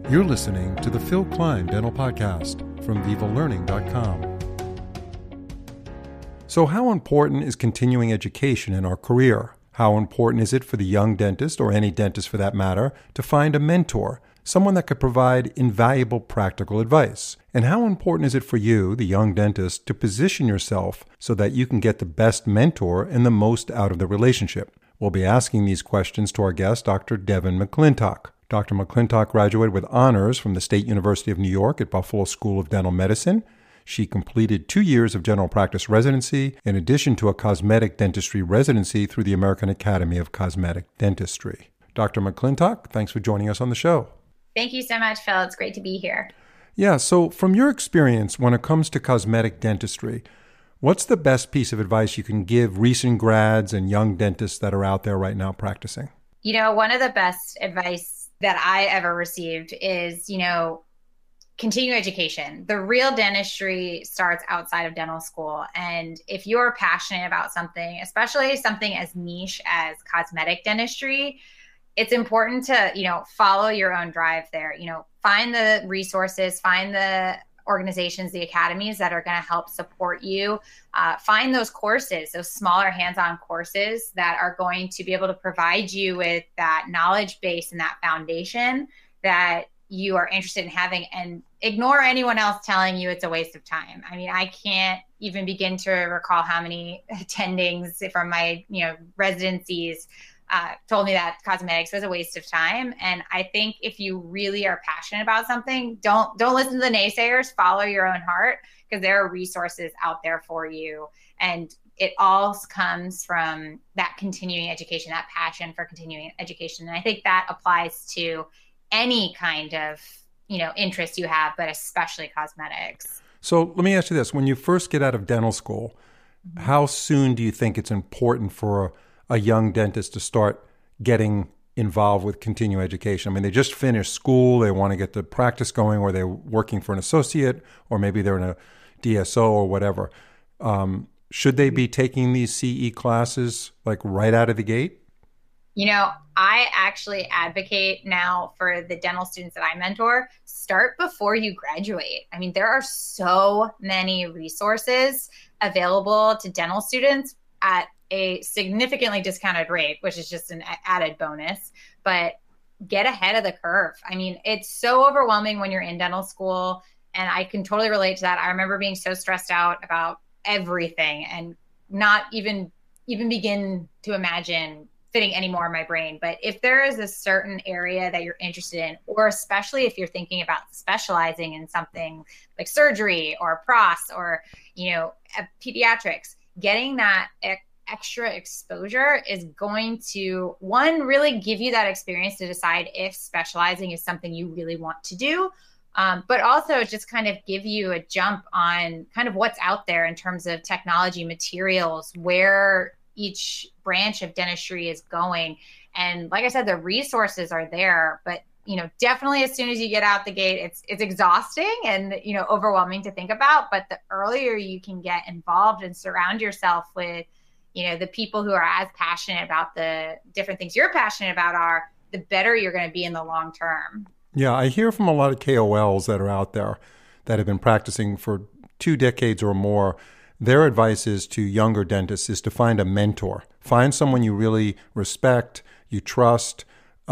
You're listening to the Phil Klein Dental Podcast from VivaLearning.com. So how important is continuing education in our career? How important is it for the young dentist, or any dentist for that matter, to find a mentor, someone that could provide invaluable practical advice? And how important is it for you, the young dentist, to position yourself so that you can get the best mentor and the most out of the relationship? We'll be asking these questions to our guest, Dr. Devin McClintock. Dr. McClintock graduated with honors from the State University of New York at Buffalo School of Dental Medicine. She completed 2 years of general practice residency, in addition to a cosmetic dentistry residency through the American Academy of Cosmetic Dentistry. Dr. McClintock, thanks for joining us on the show. Thank you so much, Phil. It's great to be here. Yeah, so from your experience when it comes to cosmetic dentistry, what's the best piece of advice you can give recent grads and young dentists that are out there right now practicing? You know, one of the best advice that I ever received is, continue education. The real dentistry starts outside of dental school. And if you're passionate about something, especially something as niche as cosmetic dentistry, it's important to, follow your own drive there. Find the resources, find the organizations, the academies that are going to help support you. Find those courses, those smaller hands-on courses that are going to be able to provide you with that knowledge base and that foundation that you are interested in having, and ignore anyone else telling you it's a waste of time. I mean, I can't even begin to recall how many attendings from my, residencies told me that cosmetics was a waste of time. And I think if you really are passionate about something, don't listen to the naysayers, follow your own heart, because there are resources out there for you. And it all comes from that continuing education, that passion for continuing education. And I think that applies to any kind of, interest you have, but especially cosmetics. So let me ask you this. When you first get out of dental school, how soon do you think it's important for a young dentist to start getting involved with continuing education? I mean, they just finished school, they want to get the practice going, or they're working for an associate, or maybe they're in a DSO or whatever. Should they be taking these CE classes like right out of the gate? I actually advocate now for the dental students that I mentor, start before you graduate. I mean, there are so many resources available to dental students at a significantly discounted rate, which is just an added bonus, but get ahead of the curve. I mean, it's so overwhelming when you're in dental school, and I can totally relate to that. I remember being so stressed out about everything and not even begin to imagine fitting any more in my brain. But if there is a certain area that you're interested in, or especially if you're thinking about specializing in something like surgery or pros or, pediatrics, getting that extra exposure is going to, one, really give you that experience to decide if specializing is something you really want to do, but also just kind of give you a jump on kind of what's out there in terms of technology, materials, where each branch of dentistry is going. And like I said, the resources are there, but definitely as soon as you get out the gate, it's exhausting and, overwhelming to think about. But the earlier you can get involved and surround yourself with, the people who are as passionate about the different things you're passionate about the better you're going to be in the long term. Yeah, I hear from a lot of KOLs that are out there that have been practicing for 2 decades or more. Their advice is to younger dentists is to find a mentor. Find someone you really respect, you trust,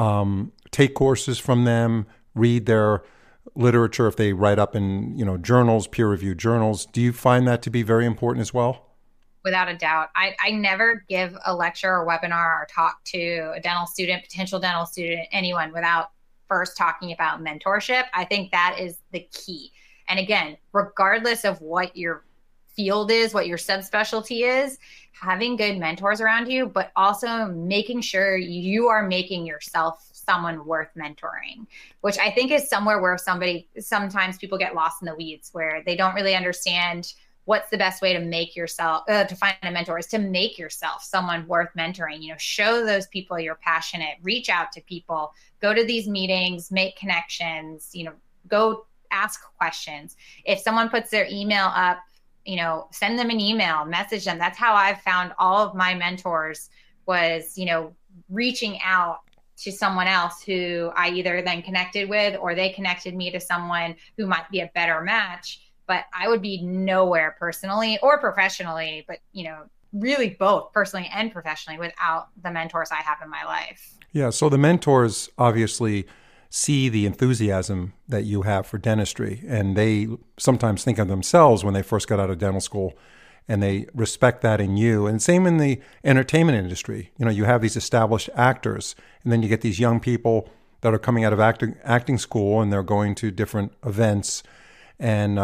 take courses from them, read their literature if they write up in, journals, peer-reviewed journals. Do you find that to be very important as well? Without a doubt. I never give a lecture or webinar or talk to a dental student, potential dental student, anyone, without first talking about mentorship. I think that is the key. And again, regardless of what your field is, what your subspecialty is, having good mentors around you, but also making sure you are making yourself someone worth mentoring, which I think is somewhere where sometimes people get lost in the weeds, where they don't really understand what's the best way to make yourself, to find a mentor, is to make yourself someone worth mentoring. Show those people you're passionate, reach out to people, go to these meetings, make connections, go ask questions. If someone puts their email up, send them an email, message them. That's how I've found all of my mentors was, reaching out to someone else who I either then connected with or they connected me to someone who might be a better match. But I would be nowhere personally or professionally, but, really both personally and professionally without the mentors I have in my life. Yeah. So the mentors obviously see the enthusiasm that you have for dentistry, and they sometimes think of themselves when they first got out of dental school, and they respect that in you. And same in the entertainment industry. You have these established actors, and then you get these young people that are coming out of acting school, and they're going to different events, and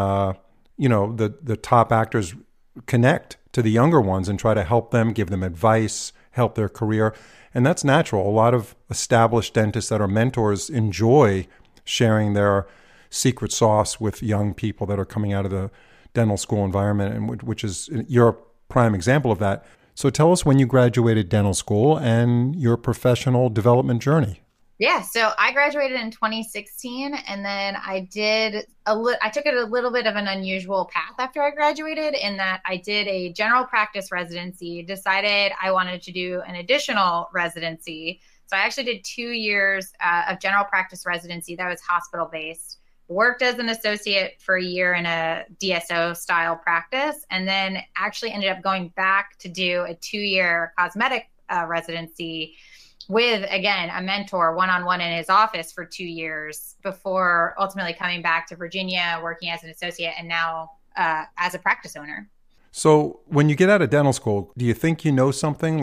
the top actors connect to the younger ones and try to help them, give them advice, help their career. And that's natural. A lot of established dentists that are mentors enjoy sharing their secret sauce with young people that are coming out of the dental school environment, and which is, you're a prime example of that. So tell us when you graduated dental school and your professional development journey. Yeah, so I graduated in 2016, and then I took it a little bit of an unusual path after I graduated, in that I did a general practice residency, decided I wanted to do an additional residency. So I actually did 2 years of general practice residency that was hospital-based, worked as an associate for a year in a DSO style practice, and then actually ended up going back to do a 2-year cosmetic residency with, again, a mentor one-on-one in his office for 2 years before ultimately coming back to Virginia, working as an associate, and now as a practice owner. So when you get out of dental school, do you think you know something?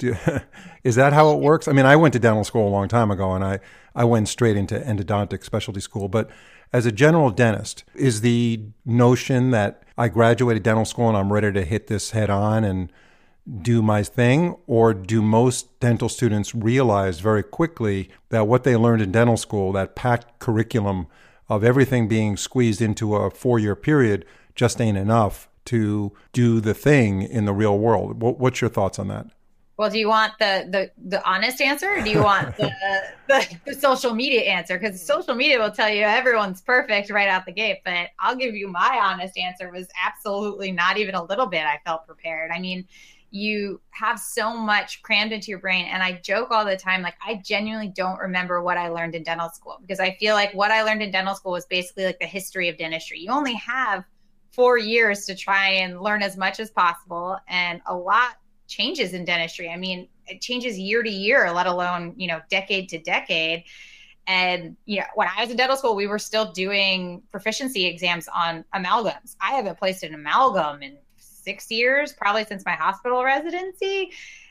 Is that how it works? I mean, I went to dental school a long time ago, and I went straight into endodontic specialty school. But as a general dentist, is the notion that I graduated dental school and I'm ready to hit this head on and do my thing? Or do most dental students realize very quickly that what they learned in dental school, that packed curriculum of everything being squeezed into a 4-year period, just ain't enough to do the thing in the real world? What's your thoughts on that? Well, do you want the honest answer, or do you want the social media answer? Because social media will tell you everyone's perfect right out the gate, but I'll give you my honest answer was absolutely not even a little bit. I felt prepared. I mean, you have so much crammed into your brain. And I joke all the time, like, I genuinely don't remember what I learned in dental school, because I feel like what I learned in dental school was basically like the history of dentistry. You only have 4 years to try and learn as much as possible. And a lot changes in dentistry. I mean, it changes year to year, let alone, decade to decade. And, when I was in dental school, we were still doing proficiency exams on amalgams. I haven't placed an amalgam in 6 years, probably since my hospital residency.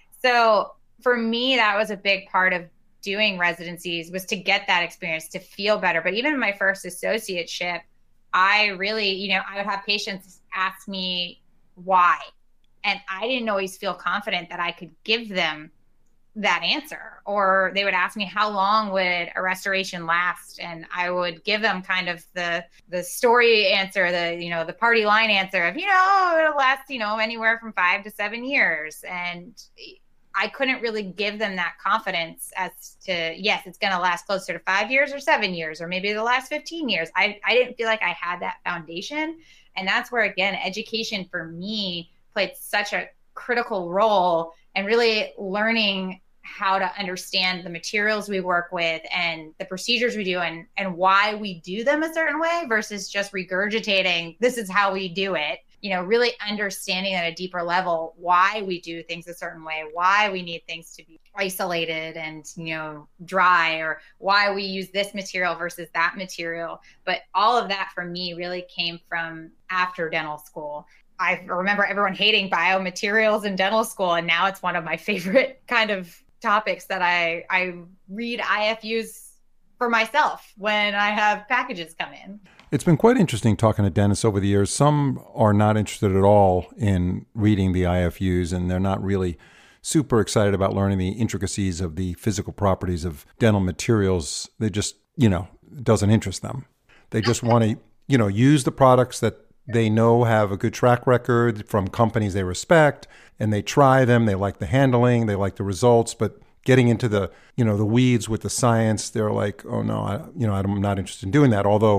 So for me, that was a big part of doing residencies, was to get that experience, to feel better. But even in my first associateship, I really, I would have patients ask me why. And I didn't always feel confident that I could give them that answer. Or they would ask me, how long would a restoration last? And I would give them kind of the story answer, the party line answer of, it'll last, anywhere from 5 to 7 years. And I couldn't really give them that confidence as to, yes, it's going to last closer to 5 years or 7 years, or maybe the last 15 years. I didn't feel like I had that foundation. And that's where, again, education for me played such a critical role, and really learning how to understand the materials we work with and the procedures we do, and why we do them a certain way versus just regurgitating, this is how we do it. Really understanding at a deeper level why we do things a certain way, why we need things to be isolated and, dry, or why we use this material versus that material. But all of that for me really came from after dental school. I remember everyone hating biomaterials in dental school, and now it's one of my favorite kind of topics that I read IFUs for myself when I have packages come in. It's been quite interesting talking to dentists over the years. Some are not interested at all in reading the IFUs, and they're not really super excited about learning the intricacies of the physical properties of dental materials. They just, it doesn't interest them. They just want to, use the products that they know have a good track record from companies they respect, and they try them. They like the handling, they like the results, but getting into the, the weeds with the science, they're like, oh no, I'm not interested in doing that. Although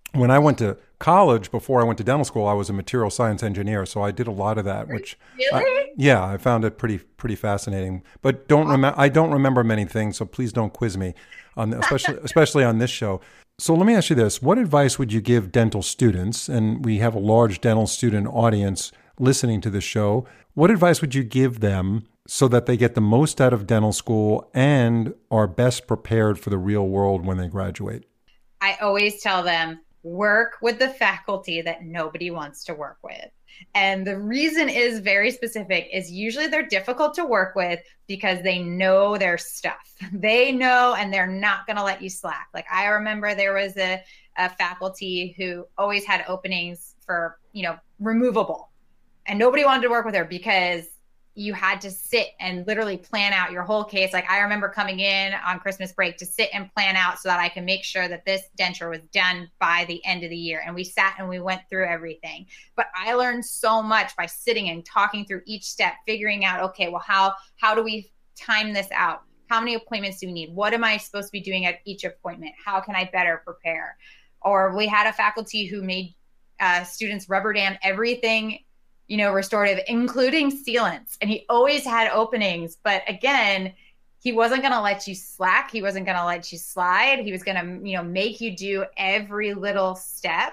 When I went to college, before I went to dental school, I was a material science engineer, so I did a lot of that. Which, Really? yeah, I found it pretty fascinating. But I don't remember many things, so please don't quiz me on especially on this show. So let me ask you this: what advice would you give dental students? And we have a large dental student audience listening to this show. What advice would you give them so that they get the most out of dental school and are best prepared for the real world when they graduate? I always tell them, work with the faculty that nobody wants to work with. And the reason is very specific, is usually they're difficult to work with because they know their stuff. They know, and they're not going to let you slack. Like I remember there was a faculty who always had openings for, removable, and nobody wanted to work with her because you had to sit and literally plan out your whole case. Like I remember coming in on Christmas break to sit and plan out so that I can make sure that this denture was done by the end of the year. And we sat and we went through everything. But I learned so much by sitting and talking through each step, figuring out, okay, well, how do we time this out? How many appointments do we need? What am I supposed to be doing at each appointment? How can I better prepare? Or we had a faculty who made students rubber dam everything, restorative, including sealants. And he always had openings. But again, he wasn't going to let you slack. He wasn't going to let you slide. He was going to, make you do every little step.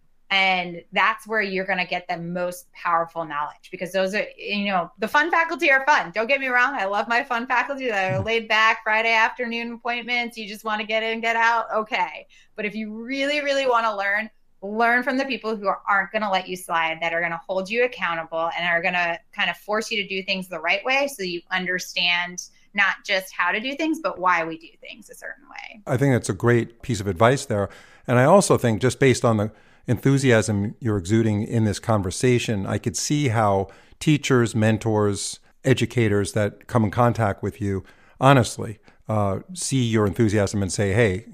And that's where you're going to get the most powerful knowledge, because those are, the fun faculty are fun. Don't get me wrong. I love my fun faculty that are laid back Friday afternoon appointments. You just want to get in, get out. Okay. But if you really, really want to learn from the people who aren't going to let you slide, that are going to hold you accountable and are going to kind of force you to do things the right way, so you understand not just how to do things, but why we do things a certain way. I think that's a great piece of advice there. And I also think, just based on the enthusiasm you're exuding in this conversation, I could see how teachers, mentors, educators that come in contact with you, honestly, see your enthusiasm and say, hey,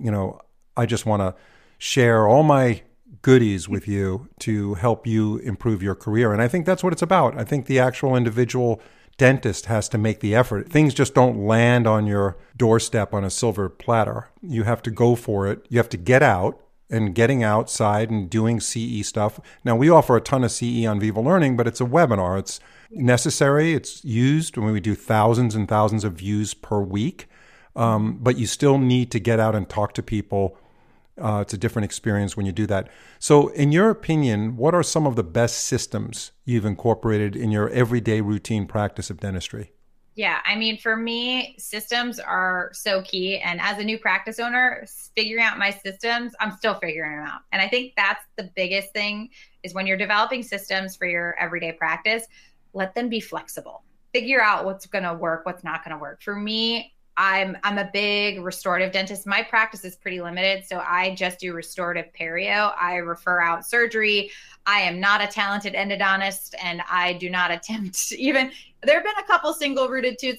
I just want to share all my goodies with you to help you improve your career. And I think that's what it's about. I think the actual individual dentist has to make the effort. Things just don't land on your doorstep on a silver platter. You have to go for it. You have to get out, and getting outside and doing CE stuff. Now, we offer a ton of CE on Viva Learning, but it's a webinar. It's necessary. It's used when we do thousands and thousands of views per week. But you still need to get out and talk to people. It's a different experience when you do that. So in your opinion, what are some of the best systems you've incorporated in your everyday routine practice of dentistry? Yeah, I mean, for me, systems are so key. And as a new practice owner, figuring out my systems, I'm still figuring them out. And I think that's the biggest thing, is when you're developing systems for your everyday practice, let them be flexible. Figure out what's going to work, what's not going to work. For me, I'm a big restorative dentist. My practice is pretty limited, so I just do restorative perio. I refer out surgery. I am not a talented endodontist, and I do not attempt even. There have been a couple single rooted teeth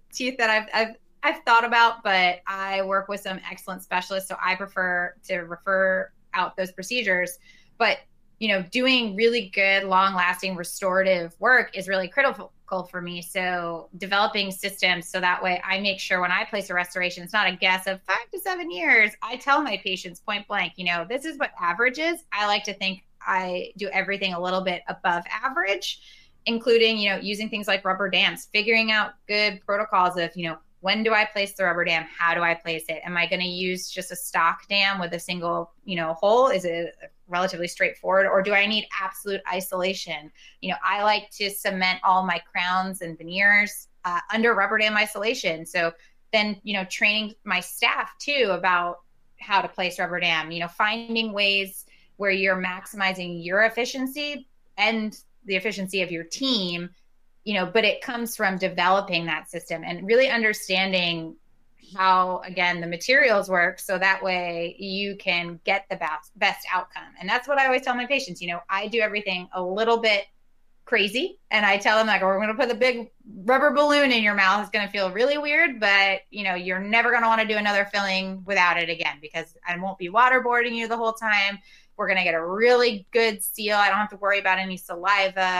that I've thought about, but I work with some excellent specialists, so I prefer to refer out those procedures. But doing really good, long-lasting restorative work is really critical for me. So developing systems so that way I make sure when I place a restoration, it's not a guess of 5 to 7 years. I tell my patients point blank, this is what average is. I like to think I do everything a little bit above average, including, using things like rubber dams, figuring out good protocols of, when do I place the rubber dam? How do I place it? Am I going to use just a stock dam with a single, hole? Is it relatively straightforward, or do I need absolute isolation? I like to cement all my crowns and veneers under rubber dam isolation. So then, training my staff too about how to place rubber dam, finding ways where you're maximizing your efficiency and the efficiency of your team, but it comes from developing that system and really understanding how, again, the materials work, so that way you can get the best outcome. And that's what I always tell my patients. I do everything a little bit crazy, and I tell them, like, we're going to put a big rubber balloon in your mouth. It's going to feel really weird, but you're never going to want to do another filling without it again, because I won't be waterboarding you the whole time. We're going to get a really good seal. I don't have to worry about any saliva or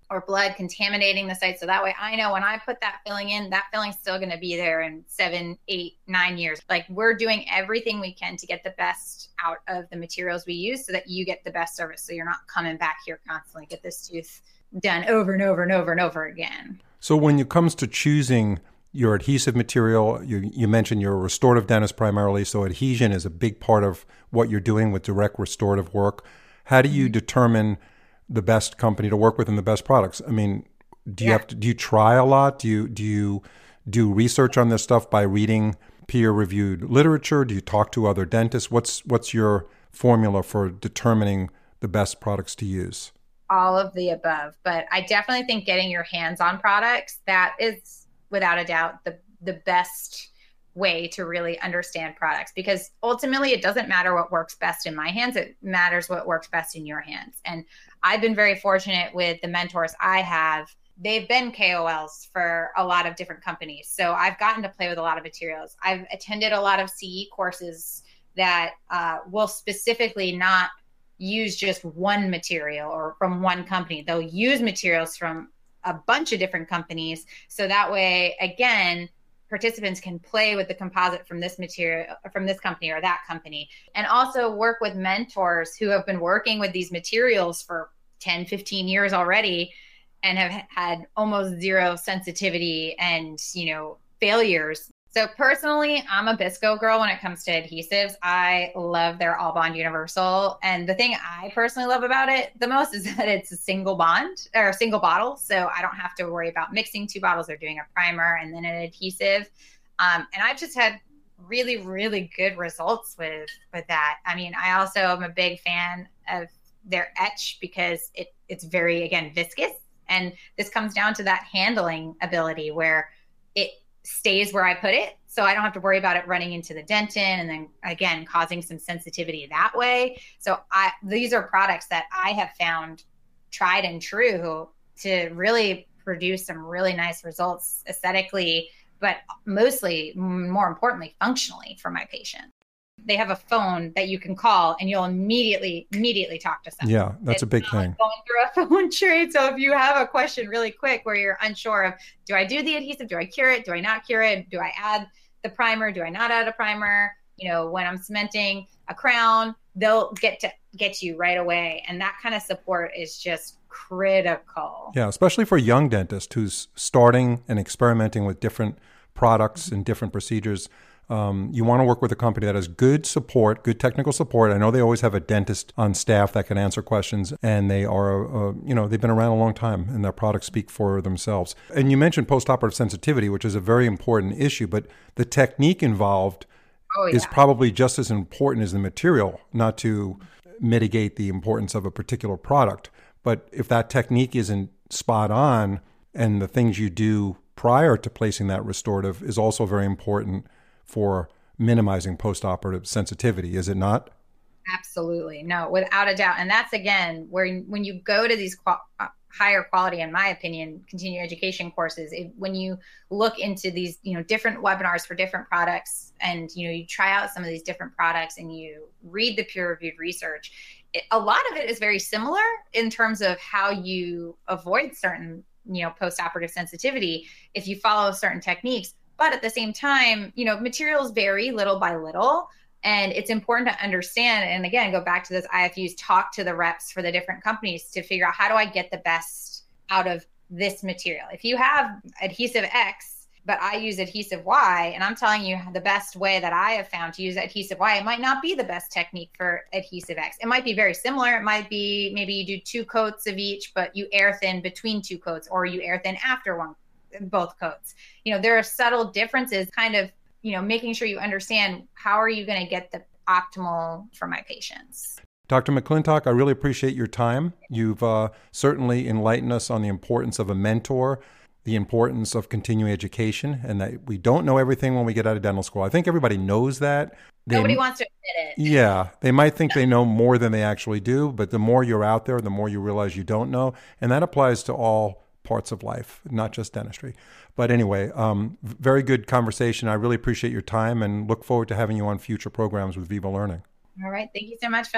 or blood contaminating the site. So that way I know when I put that filling in, that filling's still going to be there in 7, 8, 9 years. Like, we're doing everything we can to get the best out of the materials we use so that you get the best service. So you're not coming back here constantly, get this tooth done over and over and over and over again. So when it comes to choosing your adhesive material, you mentioned you're a restorative dentist primarily, so adhesion is a big part of what you're doing with direct restorative work. How do you determine the best company to work with and the best products? I mean, do you try a lot? Do you do research on this stuff by reading peer-reviewed literature? Do you talk to other dentists? What's your formula for determining the best products to use? All of the above, but I definitely think getting your hands on products, that is without a doubt the best way to really understand products, because ultimately it doesn't matter what works best in my hands. It matters what works best in your hands. And I've been very fortunate with the mentors I have. They've been KOLs for a lot of different companies. So I've gotten to play with a lot of materials. I've attended a lot of CE courses that will specifically not use just one material or from one company. They'll use materials from a bunch of different companies. So that way, again, participants can play with the composite from this material, from this company or that company, and also work with mentors who have been working with these materials for 10, 15 years already and have had almost zero sensitivity and, failures. So personally, I'm a Bisco girl when it comes to adhesives. I love their All Bond Universal. And the thing I personally love about it the most is that it's a single bond or a single bottle. So I don't have to worry about mixing two bottles or doing a primer and then an adhesive. And I've just had really, really good results with that. I mean, I also am a big fan of their etch because it's very, again, viscous. And this comes down to that handling ability where it stays where I put it. So I don't have to worry about it running into the dentin and then again, causing some sensitivity that way. So these are products that I have found tried and true to really produce some really nice results aesthetically, but mostly, more importantly, functionally for my patient. They have a phone that you can call and you'll immediately talk to someone. Yeah, that's a big thing. Like going through a phone trade. So if you have a question really quick where you're unsure of, do I do the adhesive? Do I cure it? Do I not cure it? Do I add the primer? Do I not add a primer? When I'm cementing a crown, they'll get to you right away. And that kind of support is just critical. Yeah, especially for a young dentist who's starting and experimenting with different products and different procedures. You want to work with a company that has good support, good technical support. I know they always have a dentist on staff that can answer questions, and they are, they've been around a long time, and their products speak for themselves. And you mentioned postoperative sensitivity, which is a very important issue, but the technique involved is probably just as important as the material, not to mitigate the importance of a particular product. But if that technique isn't spot on, and the things you do prior to placing that restorative is also very important for minimizing postoperative sensitivity, is it not? Absolutely. No, without a doubt. And that's, again, where when you go to these higher quality, in my opinion, continuing education courses, when you look into these, different webinars for different products and, you try out some of these different products and you read the peer-reviewed research, a lot of it is very similar in terms of how you avoid certain, postoperative sensitivity if you follow certain techniques. But at the same time, materials vary little by little, and it's important to understand. And again, go back to this IFUs, talk to the reps for the different companies to figure out, how do I get the best out of this material? If you have adhesive X, but I use adhesive Y, and I'm telling you the best way that I have found to use adhesive Y, it might not be the best technique for adhesive X. It might be very similar. It might be maybe you do 2 coats of each, but you air thin between 2 coats, or you air thin after both coats. There are subtle differences, kind of, making sure you understand how are you going to get the optimal for my patients. Dr. McClintock, I really appreciate your time. You've certainly enlightened us on the importance of a mentor, the importance of continuing education, and that we don't know everything when we get out of dental school. I think everybody knows that. Nobody wants to admit it. Yeah. They might think they know more than they actually do, but the more you're out there, the more you realize you don't know. And that applies to all parts of life, not just dentistry. But anyway, very good conversation. I really appreciate your time and look forward to having you on future programs with Viva Learning. All right. Thank you so much, Phil.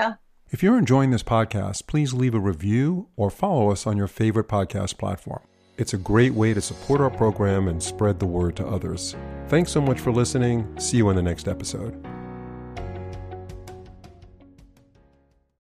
If you're enjoying this podcast, please leave a review or follow us on your favorite podcast platform. It's a great way to support our program and spread the word to others. Thanks so much for listening. See you in the next episode.